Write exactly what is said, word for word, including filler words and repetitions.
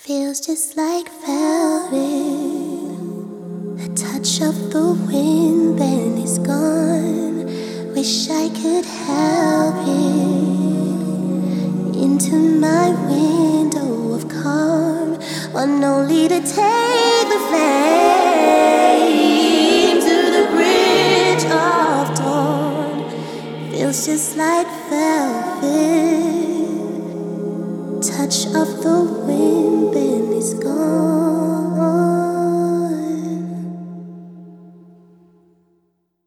Feels just like velvet. The touch of the wind, then it's gone. Wish I could help it. Into my window of calm, one only to take the flame to the bridge of dawn. Feels just like velvet.